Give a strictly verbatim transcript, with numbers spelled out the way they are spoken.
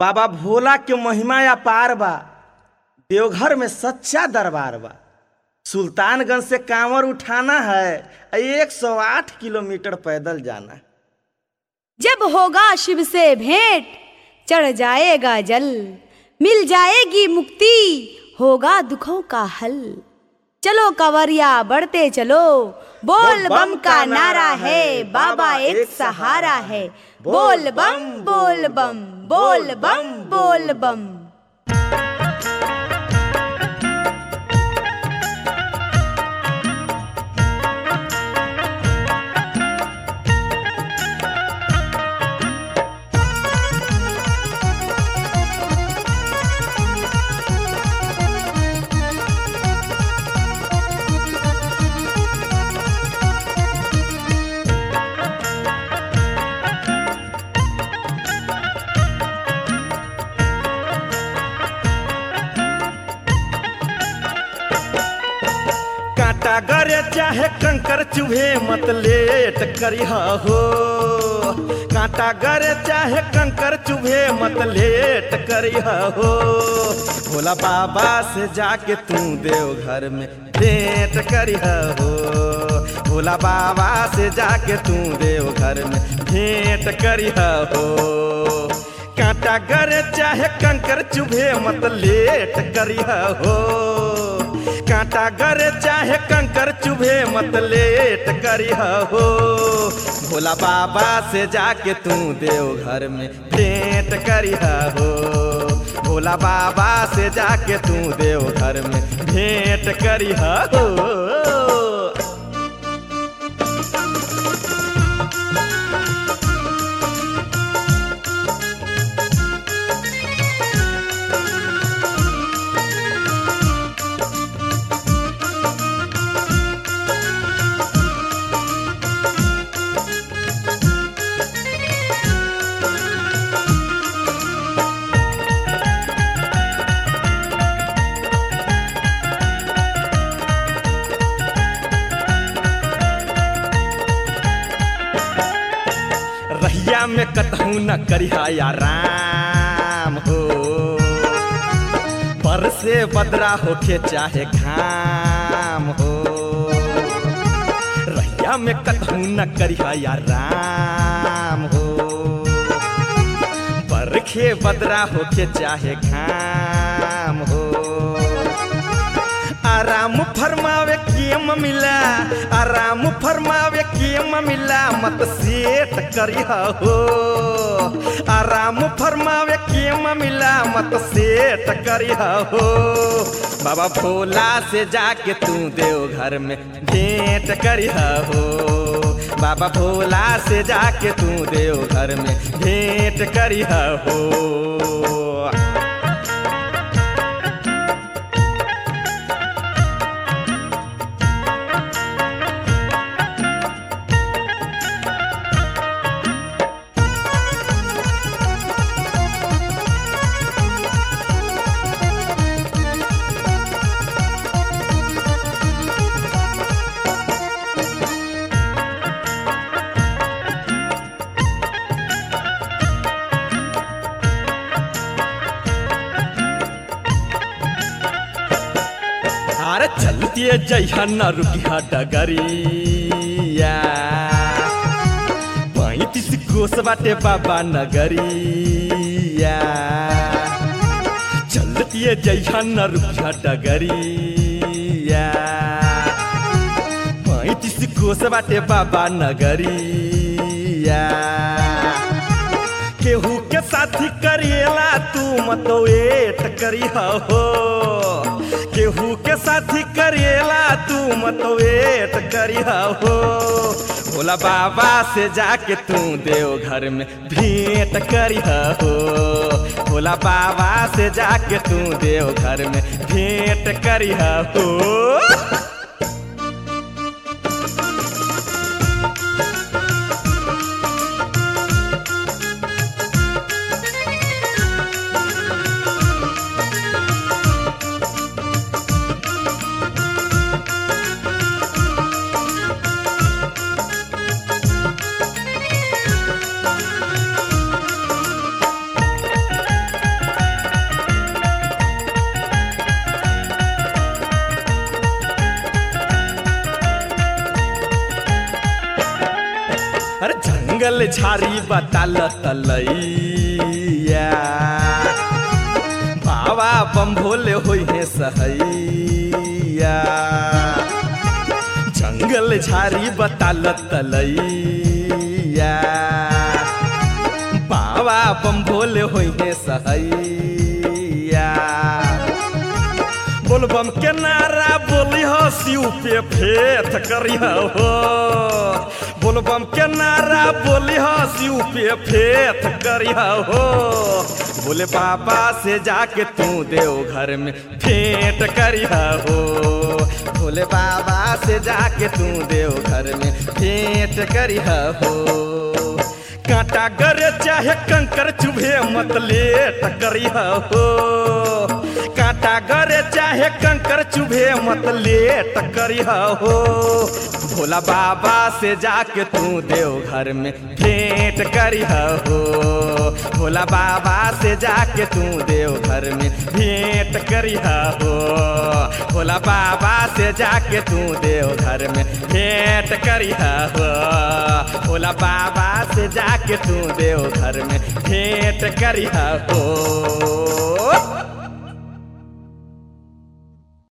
बाबा भोला के महिमा अपार बा। देवघर में सच्चा दरबार बा। सुल्तानगंज से कांवर उठाना है, एक सौ आठ किलोमीटर पैदल जाना है। जब होगा शिव से भेंट, चढ़ जाएगा जल, मिल जाएगी मुक्ति, होगा दुखों का हल। चलो कंवरिया बढ़ते चलो, बोल बम का नारा है, बाबा एक सहारा है। बोल बम बोल बम बोल बम बोल बम। कांटा गरे चाहे कंकर चुभे मत लेट करिहा हो। कांटा गरे चाहे कंकर चुभे मत लेट करिहा हो। भोला बाबा से जाके तू देवघर में भेंट करिहा हो। भोला बाबा से जाके तू देवघर में भेंट करिहा हो। कांटा गरे चाहे कंकर चुभे मत लेट करिहा हो। कांटा गरे चाहे कंकर चुभे मत लेट करिहा हो। भोला बाबा से जाके तू देवघर में भेंट करिहा हो। भोला बाबा से जाके तू देवघर में भेंट करिहा हो। रहिया में कतहू न करिहा या राम हो। पर से बदरा होके चाहे घाम हो। रहिया में कतहू न करिहा या राम हो। बरखे बदरा होके चाहे घाम हो। आराम फरमावे केम मिला, आराम फरमावे केम मिला, मत सेठ करिहा हो। आराम फरमावे केम मिला, मत सेठ करिहा हो। बाबा भोला से जाके तू देवघर में भेंट करिहा हो। बाबा भोला से जाके तू देवघर में भेंट करिहा हो। अरे चलती जइहा न रुकिहा डगरिया। पैंतीस कोस बाटे बाबा नगरिया। चलती जइहा न रुकिहा डगरिया। पैंतीस कोस बाटे बाबा नगरिया। केहू के साथी करिएला तू मत वेट करिहा हो। केहू के साथी करिएला तू मत वेट करिहा हो। भोला बाबा से जाके तू देवघर में भेंट करिहा हो। भोला बाबा से जाके तू देवघर में भेंट करिहा हो। जंगल झाड़ी बताल तलैया बाबा बम भोले होई है सहैया जंगल झाड़ी बताल तलैया बाबा बम भोले होई है सहैया बोलबम के नारा बोली हो शिव पे फेथ करी हो बोलबम के नारा बोली हो शिव पे फेथ करी हो बोले बाबा से जाके तू देव घर में भेंट करी हो बोले बाबा से जाके तू देव घर में भेंट करी हो कांटा गरे चाहे कंकर चुभे मत लेट करी हो कांटा गरे चाहे कंकर चुभे मत लेट करी हो भोला बाबा से जाके तू देव घर में भेंट करी हो भोला बाबा से जाके तू देव घर में भेंट करी हो भोला बाबा से जाके तू देव घर में भेंट करी हो भोला बाबा से जाके तू देव घर में भेंट करी हो।